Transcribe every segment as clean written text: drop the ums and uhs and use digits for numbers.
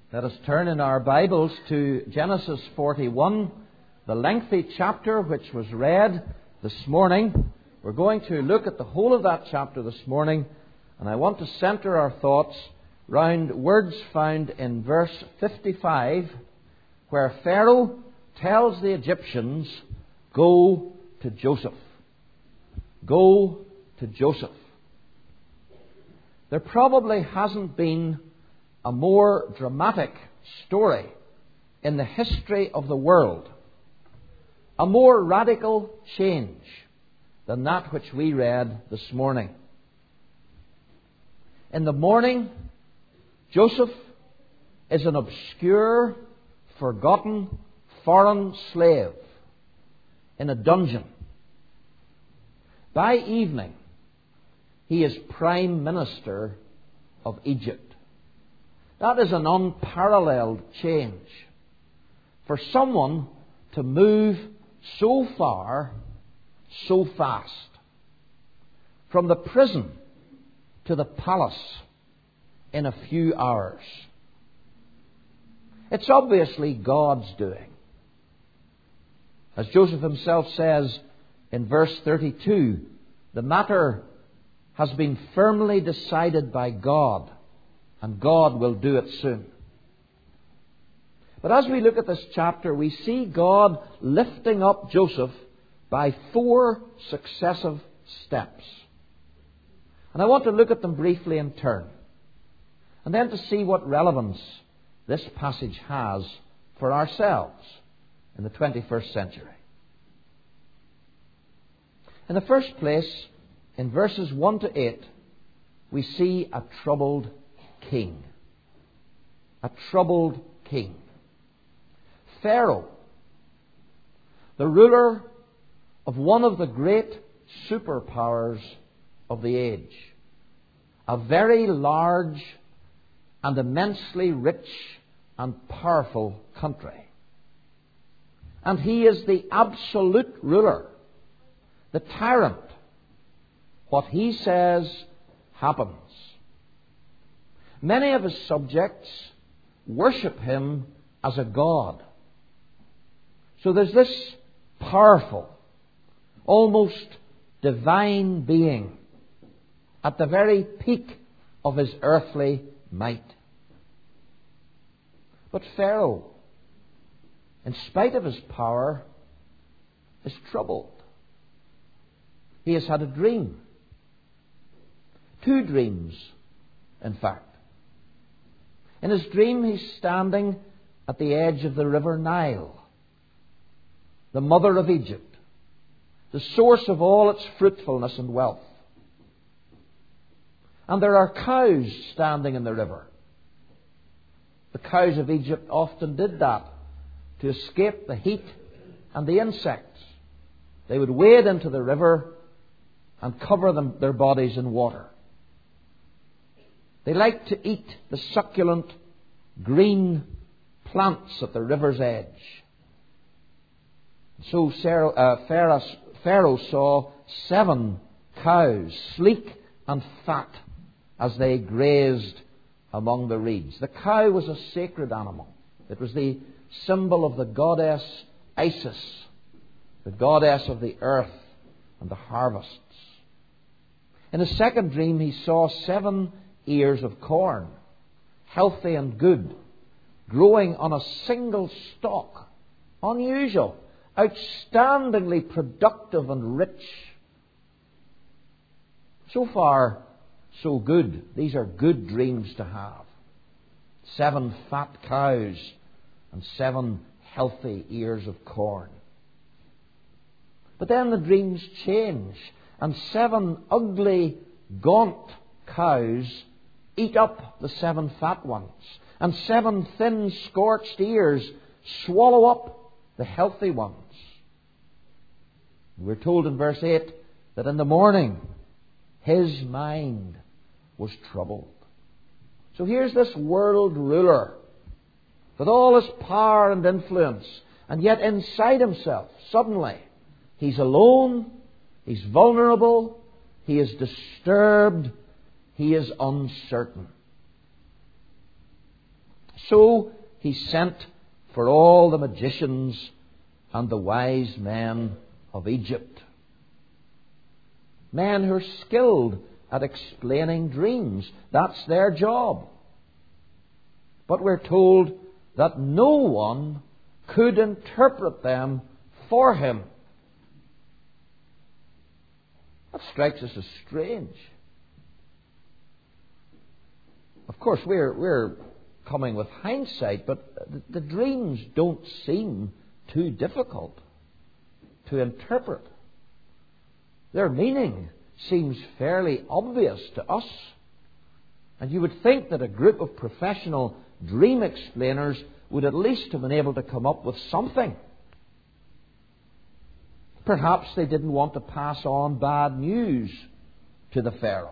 Let us turn in our Bibles to Genesis 41, the lengthy chapter which was read this morning. We're going to look at the whole of that chapter this morning, and I want to center our thoughts round words found in verse 55, where Pharaoh tells the Egyptians, "Go to Joseph. Go to Joseph." There probably hasn't been a more dramatic story in the history of the world, a more radical change than that which we read this morning. In the morning, Joseph is an obscure, forgotten, foreign slave in a dungeon. By evening, he is Prime Minister of Egypt. That is an unparalleled change for someone to move so far, so fast. From the prison to the palace in a few hours. It's obviously God's doing. As Joseph himself says in verse 32, the matter has been firmly decided by God, and God will do it soon. But as we look at this chapter, we see God lifting up Joseph by 4 successive steps. And I want to look at them briefly in turn, and then to see what relevance this passage has for ourselves in the 21st century. In the first place, in verses 1 to 8, we see a troubled king. A troubled king. Pharaoh, the ruler of one of the great superpowers of the age. A very large and immensely rich and powerful country. And he is the absolute ruler, the tyrant. What he says happens. Many of his subjects worship him as a god. So there's this powerful, almost divine being at the very peak of his earthly might. But Pharaoh, in spite of his power, is troubled. He has had a dream. 2 dreams, in fact. In his dream, he's standing at the edge of the river Nile, the mother of Egypt, the source of all its fruitfulness and wealth. And there are cows standing in the river. The cows of Egypt often did that to escape the heat and the insects. They would wade into the river and cover their bodies in water. They like to eat the succulent green plants at the river's edge. So Pharaoh saw 7 cows, sleek and fat, as they grazed among the reeds. The cow was a sacred animal. It was the symbol of the goddess Isis, the goddess of the earth and the harvests. In his second dream, he saw 7 ears of corn, healthy and good, growing on a single stalk. Unusual, outstandingly productive and rich. So far, so good. These are good dreams to have. 7 fat cows and 7 healthy ears of corn. But then the dreams change, and 7 ugly, gaunt cows eat up the 7 fat ones, and 7 thin, scorched ears swallow up the healthy ones. We're told in verse 8 that in the morning his mind was troubled. So here's this world ruler with all his power and influence, and yet inside himself, suddenly, he's alone, he's vulnerable, he is disturbed, he is uncertain. So he sent for all the magicians and the wise men of Egypt. Men who are skilled at explaining dreams. That's their job. But we're told that no one could interpret them for him. That strikes us as strange. Of course, we're coming with hindsight, but the dreams don't seem too difficult to interpret. Their meaning seems fairly obvious to us. And you would think that a group of professional dream explainers would at least have been able to come up with something. Perhaps they didn't want to pass on bad news to the Pharaoh.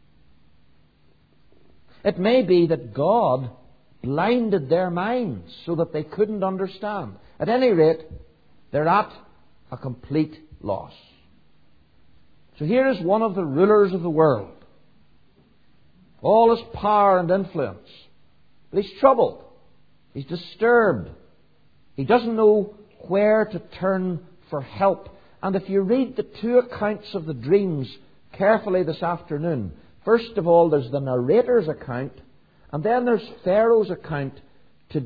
It may be that God blinded their minds so that they couldn't understand. At any rate, they're at a complete loss. So here is one of the rulers of the world. All his power and influence. But he's troubled. He's disturbed. He doesn't know where to turn for help. And if you read the two accounts of the dreams carefully this afternoon, first of all, there's the narrator's account, and then there's Pharaoh's account to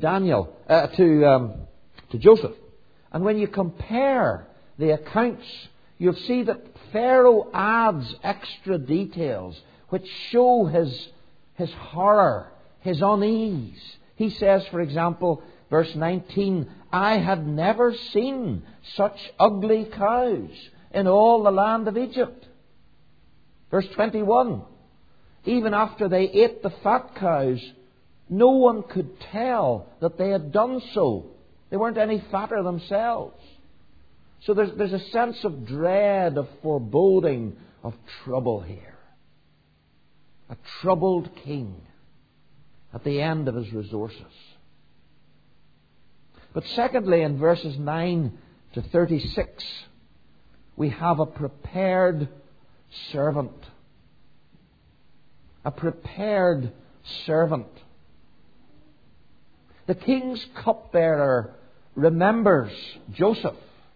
Joseph. And when you compare the accounts, you'll see that Pharaoh adds extra details which show his horror, his unease. He says, for example, verse 19, I had never seen such ugly cows in all the land of Egypt. Verse 21, even after they ate the fat cows, no one could tell that they had done so. They weren't any fatter themselves. So there's a sense of dread, of foreboding, of trouble here. A troubled king at the end of his resources. But secondly, in verses 9 to 36, we have a prepared servant. A prepared servant. The king's cupbearer remembers Joseph.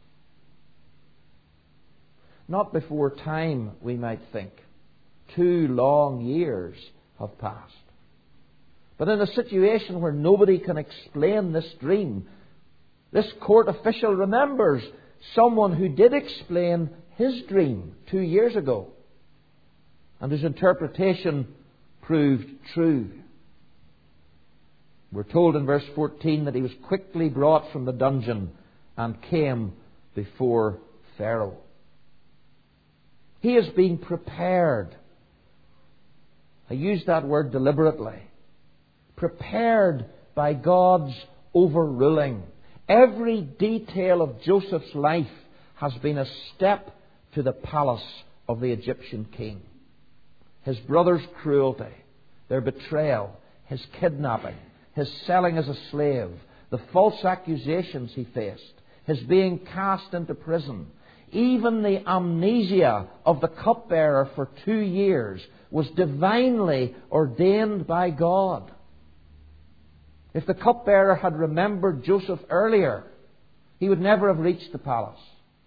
Not before time, we might think. 2 long years have passed. But in a situation where nobody can explain this dream, this court official remembers someone who did explain his dream 2 years ago, and whose interpretation proved true. We're told in verse 14 that he was quickly brought from the dungeon and came before Pharaoh. He has been prepared. I use that word deliberately. Prepared by God's overruling. Every detail of Joseph's life has been a step to the palace of the Egyptian king. His brother's cruelty, their betrayal, his kidnapping, his selling as a slave, the false accusations he faced, his being cast into prison, even the amnesia of the cupbearer for 2 years was divinely ordained by God. If the cupbearer had remembered Joseph earlier, he would never have reached the palace.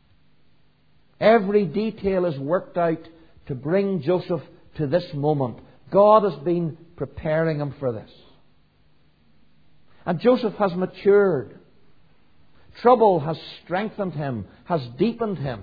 Every detail is worked out to bring Joseph to this moment. God has been preparing him for this. And Joseph has matured. Trouble has strengthened him, has deepened him.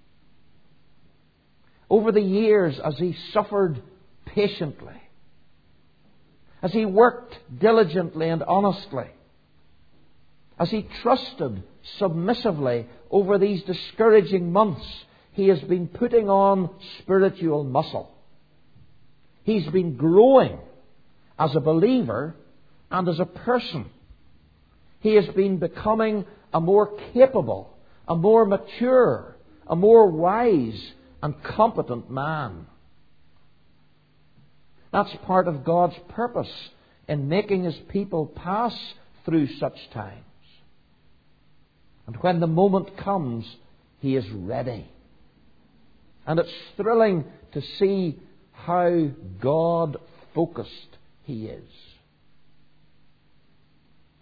Over the years, as he suffered patiently, as he worked diligently and honestly, as he trusted submissively over these discouraging months, he has been putting on spiritual muscle. He's been growing as a believer and as a person. He has been becoming a more capable, a more mature, a more wise and competent man. That's part of God's purpose in making His people pass through such times. And when the moment comes, He is ready. And it's thrilling to see how God-focused He is.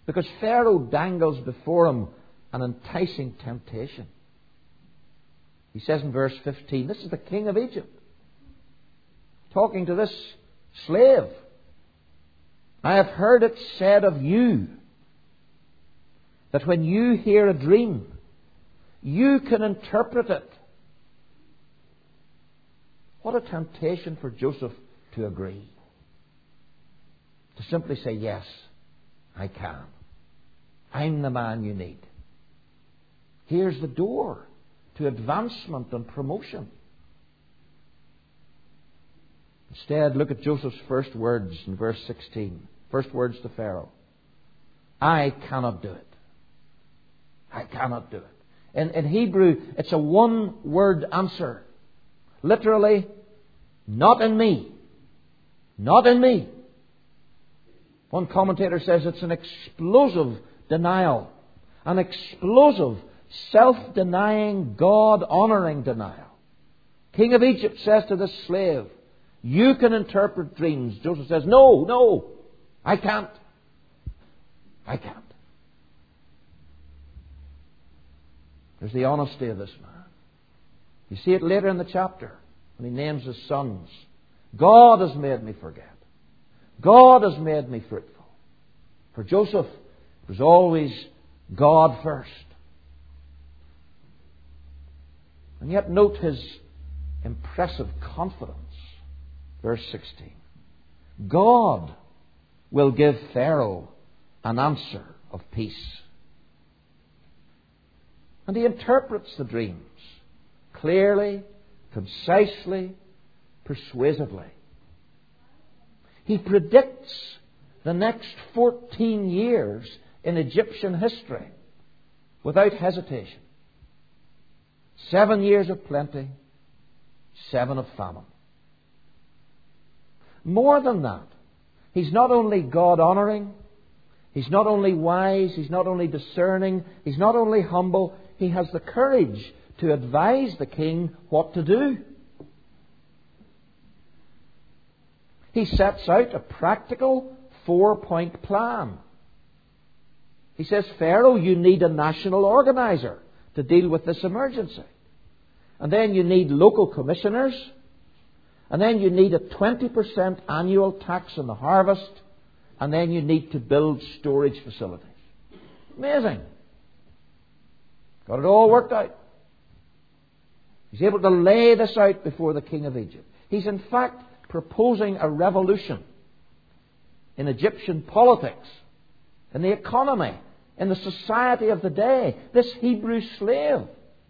Because Pharaoh dangles before him an enticing temptation. He says in verse 15, this is the king of Egypt, talking to this slave. I have heard it said of you that when you hear a dream, you can interpret it. What a temptation for Joseph to agree. To simply say, yes, I can. I'm the man you need. Here's the door to advancement and promotion. Instead, look at Joseph's first words in verse 16. First words to Pharaoh. I cannot do it. I cannot do it. In Hebrew, it's a one-word answer. Literally, not in me. Not in me. One commentator says it's an explosive denial. An explosive, self-denying, God-honoring denial. King of Egypt says to this slave, you can interpret dreams. Joseph says, no, I can't. I can't. There's the honesty of this man. You see it later in the chapter when he names his sons. God has made me forget. God has made me fruitful. For Joseph, it was always God first. And yet note his impressive confidence. Verse 16. God will give Pharaoh an answer of peace. And he interprets the dreams clearly, concisely, persuasively. He predicts the next 14 years in Egyptian history without hesitation. 7 years of plenty, 7 of famine. More than that, he's not only God-honoring, he's not only wise, he's not only discerning, he's not only humble, he has the courage to advise the king what to do. He sets out a practical 4-point plan. He says, Pharaoh, you need a national organizer to deal with this emergency. And then you need local commissioners. And then you need a 20% annual tax on the harvest. And then you need to build storage facilities. Amazing. Got it all worked out. He's able to lay this out before the king of Egypt. He's in fact proposing a revolution in Egyptian politics, in the economy, in the society of the day. This Hebrew slave.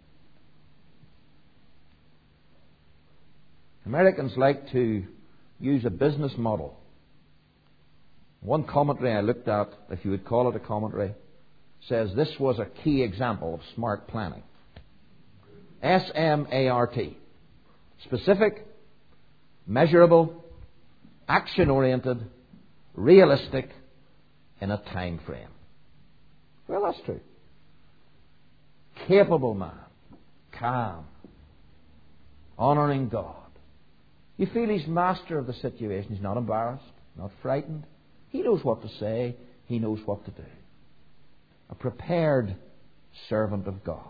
Americans like to use a business model. One commentary I looked at, if you would call it a commentary, says this was a key example of smart planning. SMART. Specific, measurable, action-oriented, realistic, in a time frame. Well, that's true. Capable man, calm, honouring God. You feel he's master of the situation. He's not embarrassed, not frightened. He knows what to say. He knows what to do. A prepared servant of God.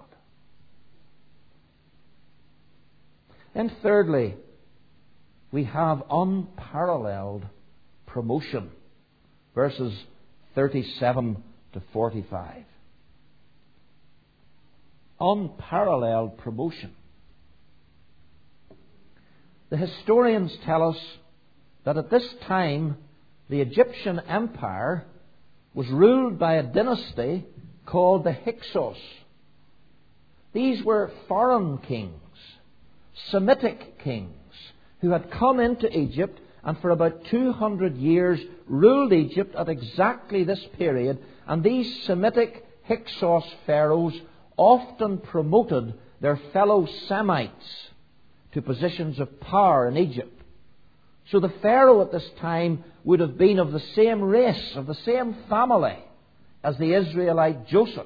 And thirdly, we have unparalleled promotion. Verses 37 to 45. Unparalleled promotion. The historians tell us that at this time the Egyptian Empire was ruled by a dynasty called the Hyksos. These were foreign kings, Semitic kings, who had come into Egypt and for about 200 years ruled Egypt at exactly this period. And these Semitic Hyksos pharaohs often promoted their fellow Semites to positions of power in Egypt. So the Pharaoh at this time would have been of the same race, of the same family as the Israelite Joseph.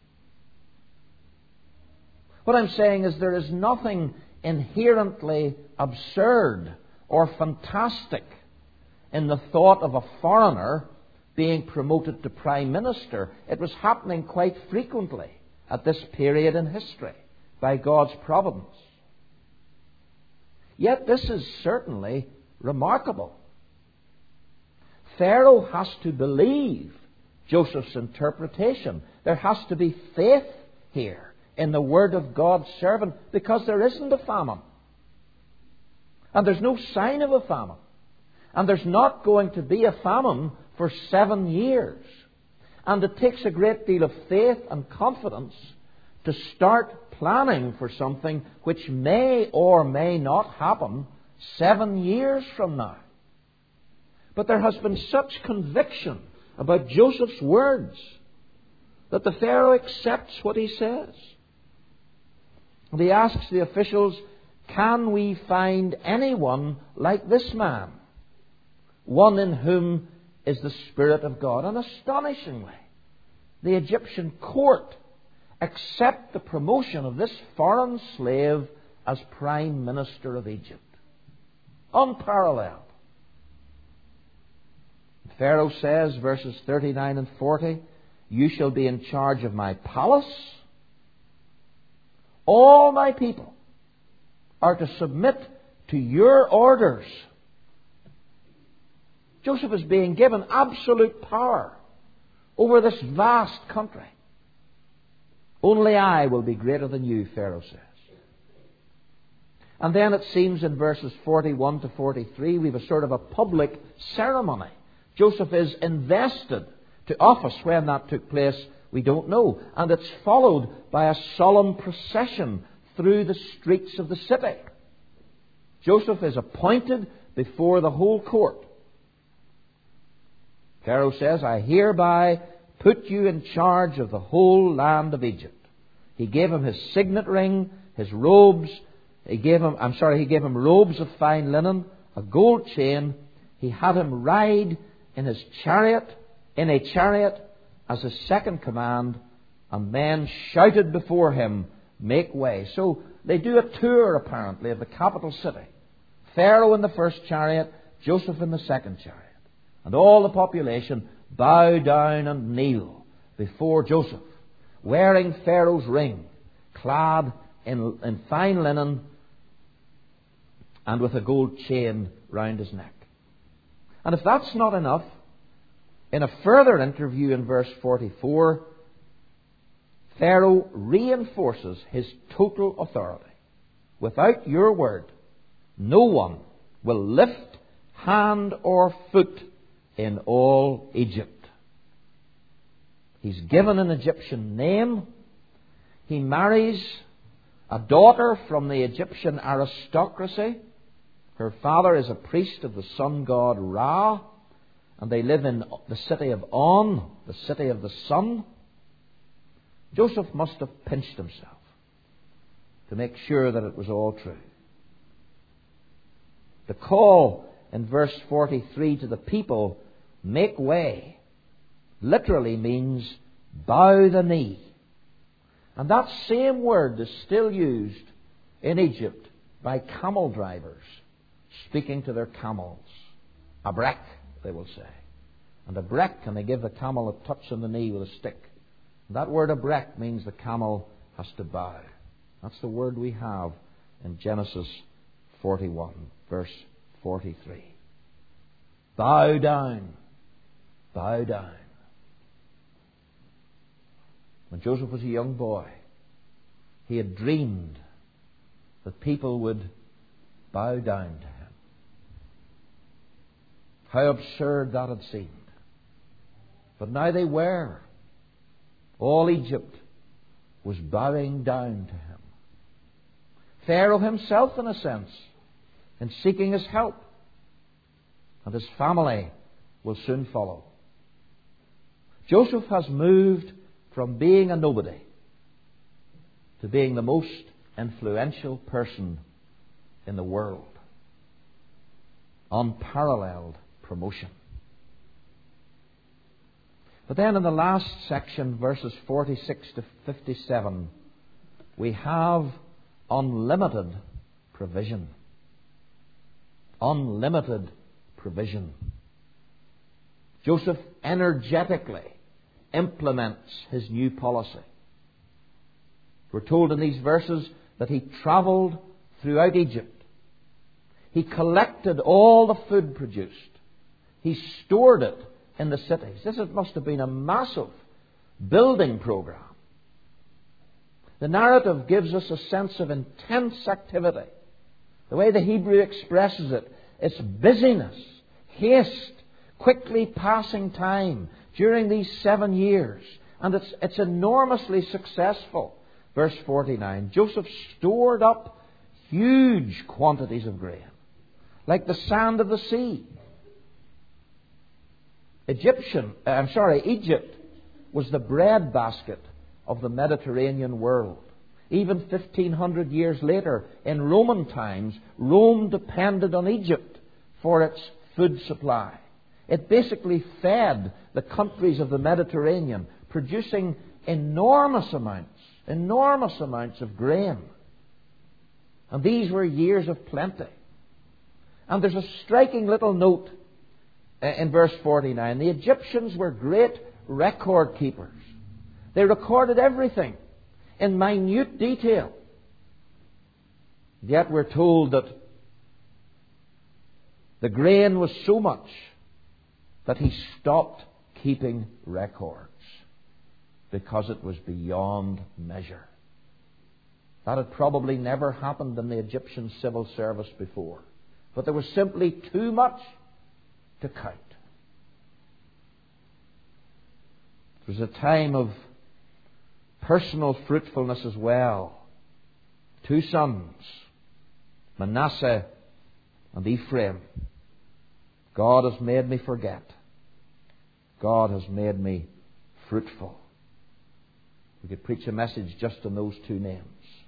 What I'm saying is there is nothing inherently absurd or fantastic in the thought of a foreigner being promoted to prime minister. It was happening quite frequently at this period in history by God's providence. Yet this is certainly remarkable. Pharaoh has to believe Joseph's interpretation. There has to be faith here in the word of God's servant, because there isn't a famine. And there's no sign of a famine. And there's not going to be a famine for 7 years. And it takes a great deal of faith and confidence to start planning for something which may or may not happen 7 years from now. But there has been such conviction about Joseph's words that the Pharaoh accepts what he says. And he asks the officials, "Can we find anyone like this man, one in whom is the Spirit of God?" And astonishingly, the Egyptian court accept the promotion of this foreign slave as Prime Minister of Egypt. Unparalleled. Pharaoh says, verses 39 and 40, "You shall be in charge of my palace. All my people are to submit to your orders." Joseph is being given absolute power over this vast country. "Only I will be greater than you," Pharaoh says. And then it seems in verses 41 to 43, we have a sort of a public ceremony. Joseph is invested to office. When that took place, we don't know. And it's followed by a solemn procession through the streets of the city. Joseph is appointed before the whole court. Pharaoh says, "I hereby put you in charge of the whole land of Egypt." He gave him his signet ring, his robes. He gave him robes of fine linen, a gold chain. He had him ride in a chariot as his second command, and men shouted before him, "Make way." So they do a tour, apparently, of the capital city. Pharaoh in the first chariot, Joseph in the second chariot. And all the population bow down and kneel before Joseph, wearing Pharaoh's ring, clad in fine linen, and with a gold chain round his neck. And if that's not enough, in a further interview in verse 44, Pharaoh reinforces his total authority. "Without your word, no one will lift hand or foot in all Egypt." He's given an Egyptian name. He marries a daughter from the Egyptian aristocracy. Her father is a priest of the sun god Ra, and they live in the city of On, the city of the sun. Joseph must have pinched himself to make sure that it was all true. The call in verse 43 to the people, "Make way," literally means bow the knee. And that same word is still used in Egypt by camel drivers speaking to their camels. "Abrek," they will say. And abrek, and they give the camel a touch on the knee with a stick. And that word abrek means the camel has to bow. That's the word we have in Genesis 41, verse 43. Bow down. Bow down. When Joseph was a young boy, he had dreamed that people would bow down to him. How absurd that had seemed. But now they were. All Egypt was bowing down to him. Pharaoh himself, in a sense, in seeking his help. And his family will soon follow. Joseph has moved from being a nobody to being the most influential person in the world. Unparalleled promotion. But then in the last section, verses 46 to 57, we have unlimited provision. Unlimited provision. Joseph energetically implements his new policy. We're told in these verses that he traveled throughout Egypt. He collected all the food produced. He stored it in the cities. Must have been a massive building program. The narrative gives us a sense of intense activity. The way the Hebrew expresses it, it's busyness, haste, quickly passing time during these 7 years. And it's enormously successful. Verse 49, Joseph stored up huge quantities of grain, like the sand of the sea. Egypt was the breadbasket of the Mediterranean world. Even 1,500 years later, in Roman times, Rome depended on Egypt for its food supply. It basically fed the countries of the Mediterranean, producing enormous amounts of grain. And these were years of plenty. And there's a striking little note in verse 49. The Egyptians were great record keepers. They recorded everything in minute detail. Yet we're told that the grain was so much that he stopped keeping records because it was beyond measure. That had probably never happened in the Egyptian civil service before. But there was simply too much to count. It was a time of personal fruitfulness as well. 2 sons, Manasseh and Ephraim. God has made me forget. God has made me fruitful. We could preach a message just on those 2 names.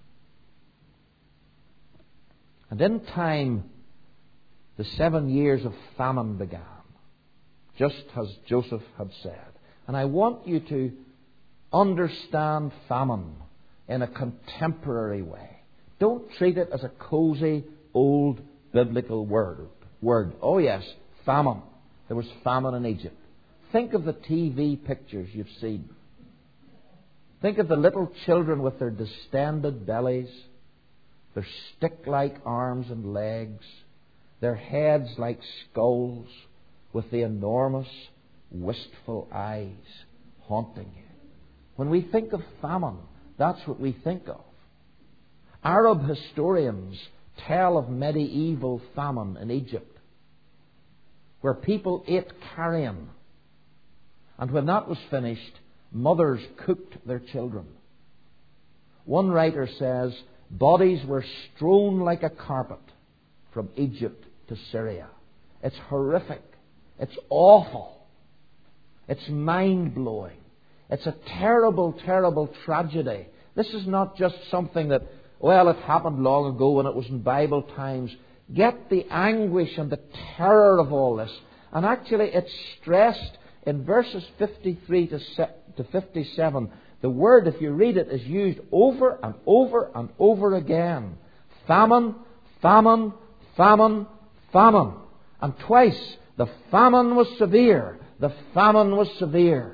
And in time, the 7 years of famine began, just as Joseph had said. And I want you to understand famine in a contemporary way. Don't treat it as a cozy, old biblical word. Oh yes, famine. There was famine in Egypt. Think of the TV pictures you've seen. Think of the little children with their distended bellies, their stick-like arms and legs, their heads like skulls, with the enormous, wistful eyes haunting you. When we think of famine, that's what we think of. Arab historians tell of medieval famine in Egypt, where people ate carrion, and when that was finished, mothers cooked their children. One writer says, bodies were strewn like a carpet from Egypt to Syria. It's horrific. It's awful. It's mind-blowing. It's a terrible, terrible tragedy. This is not just something that, well, it happened long ago when it was in Bible times. Get the anguish and the terror of all this. And actually it's stressed in verses 53 to 57. The word, if you read it, is used over and over and over again. Famine, famine, famine, famine. And twice, the famine was severe. The famine was severe.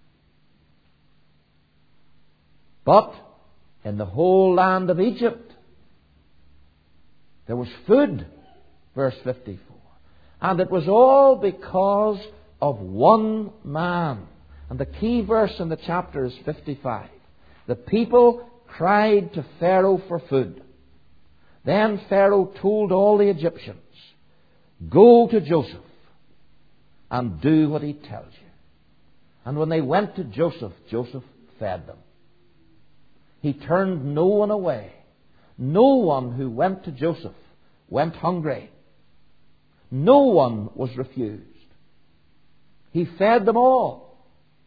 But in the whole land of Egypt, there was food, verse 54. And it was all because of one man. And the key verse in the chapter is 55. The people cried to Pharaoh for food. Then Pharaoh told all the Egyptians, go to Joseph and do what he tells you. And when they went to Joseph, Joseph fed them. He turned no one away. No one who went to Joseph went hungry. No one was refused. He fed them all.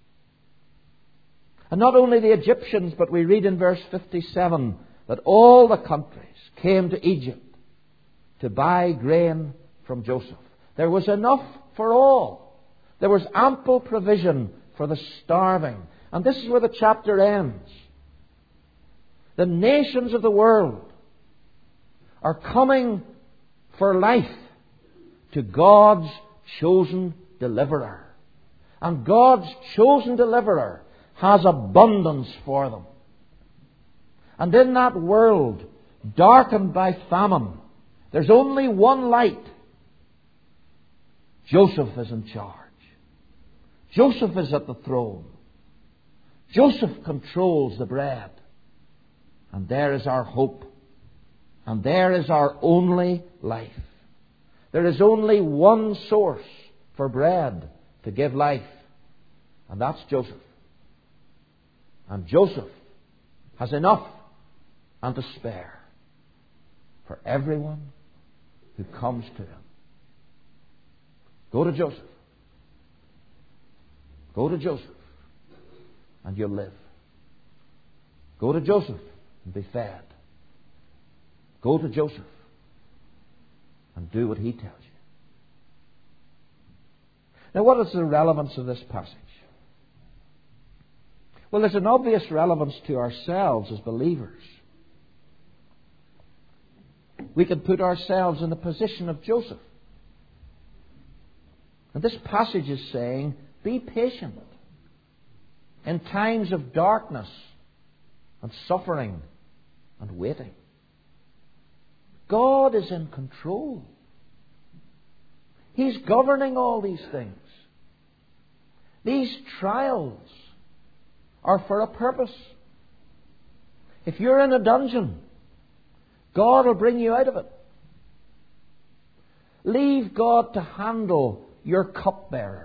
And not only the Egyptians, but we read in verse 57 that all the countries came to Egypt to buy grain from Joseph. There was enough for all. There was ample provision for the starving. And this is where the chapter ends. The nations of the world are coming for life to God's chosen deliverer. And God's chosen deliverer has abundance for them. And in that world, darkened by famine, there's only one light. Joseph is in charge. Joseph is at the throne. Joseph controls the bread. And there is our hope. And there is our only life. There is only one source for bread to give life. And that's Joseph. And Joseph has enough and to spare for everyone who comes to him. Go to Joseph. Go to Joseph and you'll live. Go to Joseph and be fed. Go to Joseph and do what he tells you. Now, what is the relevance of this passage? Well, there's an obvious relevance to ourselves as believers. We can put ourselves in the position of Joseph. And this passage is saying, be patient in times of darkness and suffering and waiting. God is in control. He's governing all these things. These trials are for a purpose. If you're in a dungeon, God will bring you out of it. Leave God to handle your cupbearers,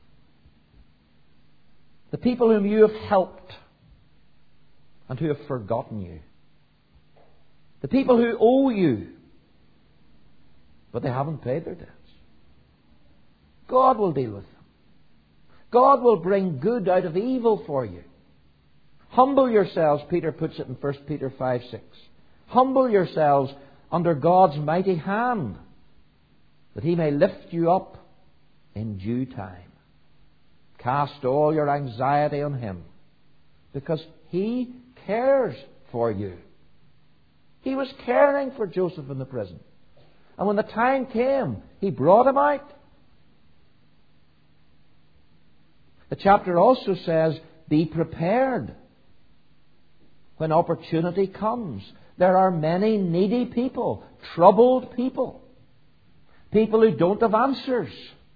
the people whom you have helped and who have forgotten you, the people who owe you, but they haven't paid their debts. God will deal with them. God will bring good out of evil for you. Humble yourselves, Peter puts it in 1 Peter 5:6. Humble yourselves under God's mighty hand, that He may lift you up in due time. Cast all your anxiety on Him, because He cares for you. He was caring for Joseph in the prison. And when the time came, He brought him out. The chapter also says, be prepared when opportunity comes. There are many needy people, troubled people, people who don't have answers.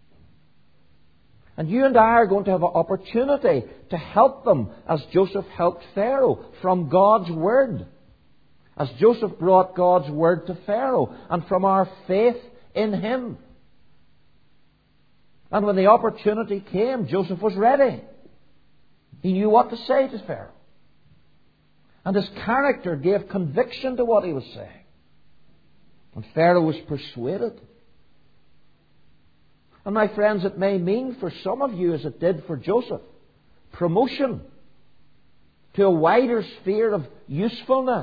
And you and I are going to have an opportunity to help them as Joseph helped Pharaoh from God's Word. As Joseph brought God's Word to Pharaoh and from our faith in Him. And when the opportunity came, Joseph was ready. He knew what to say to Pharaoh. And his character gave conviction to what he was saying. And Pharaoh was persuaded. And my friends, it may mean for some of you, as it did for Joseph, promotion to a wider sphere of usefulness.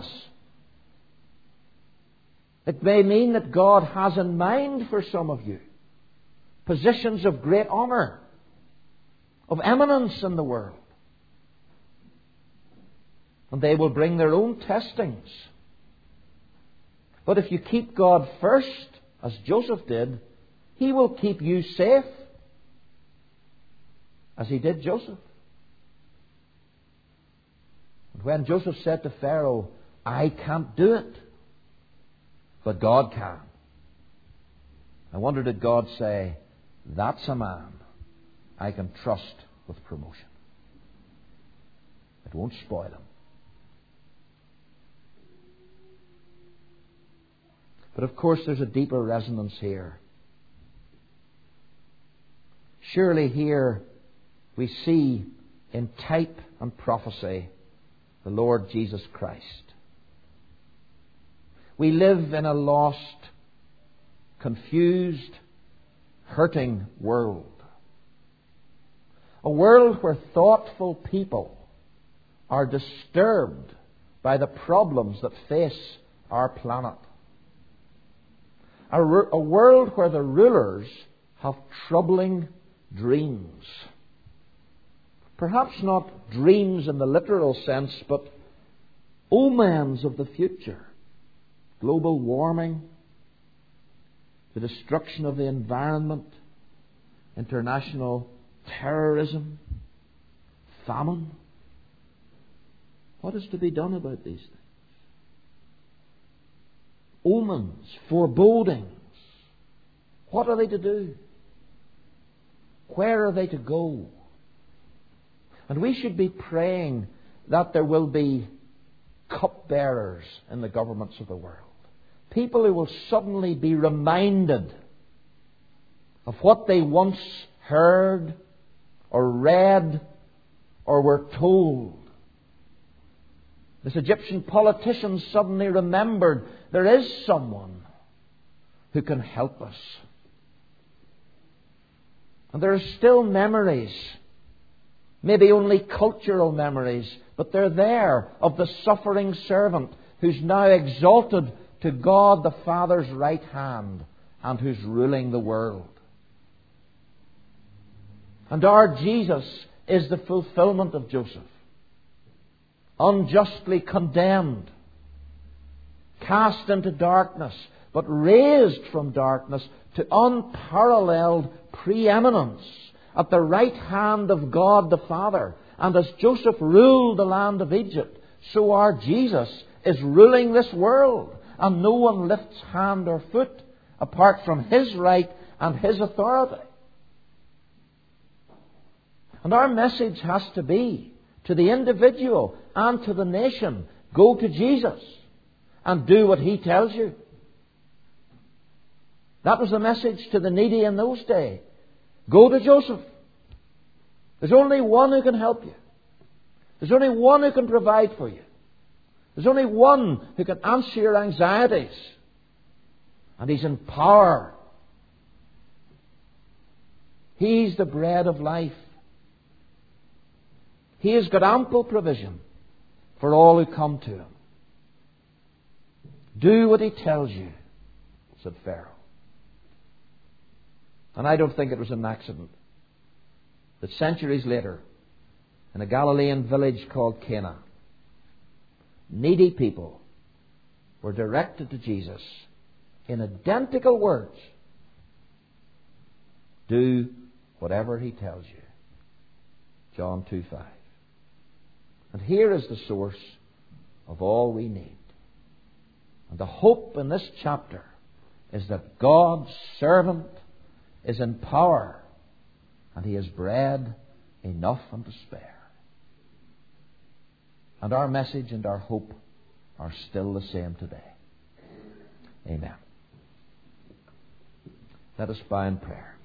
It may mean that God has in mind for some of you positions of great honour, of eminence in the world. And they will bring their own testings. But if you keep God first, as Joseph did, He will keep you safe, as He did Joseph. And when Joseph said to Pharaoh, I can't do it, but God can, I wonder, did God say, that's a man I can trust with promotion. It won't spoil him. But of course there's a deeper resonance here. Surely here we see in type and prophecy the Lord Jesus Christ. We live in a lost, confused, hurting world. A world where thoughtful people are disturbed by the problems that face our planet. A world where the rulers have troubling dreams. Perhaps not dreams in the literal sense, but omens of the future. Global warming, the destruction of the environment, international terrorism, famine. What is to be done about these things? Omens, forebodings. What are they to do? Where are they to go? And we should be praying that there will be cupbearers in the governments of the world. People who will suddenly be reminded of what they once heard or read or were told. This Egyptian politician suddenly remembered there is someone who can help us. And there are still memories, maybe only cultural memories, but they're there, of the suffering servant who's now exalted to God the Father's right hand and who's ruling the world. And our Jesus is the fulfillment of Joseph. Unjustly condemned, cast into darkness, but raised from darkness to unparalleled preeminence at the right hand of God the Father. And as Joseph ruled the land of Egypt, so our Jesus is ruling this world. And no one lifts hand or foot apart from His right and His authority. And our message has to be to the individual and to the nation: go to Jesus and do what He tells you. That was the message to the needy in those days. Go to Joseph. There's only one who can help you. There's only one who can provide for you. There's only one who can answer your anxieties. And He's in power. He's the bread of life. He has got ample provision for all who come to Him. Do what He tells you, said Pharaoh. And I don't think it was an accident that centuries later, in a Galilean village called Cana, needy people were directed to Jesus in identical words: do whatever He tells you. John 2:5. And here is the source of all we need. And the hope in this chapter is that God's servant is in power and He has bread enough and to spare. And our message and our hope are still the same today. Amen. Let us bow in prayer.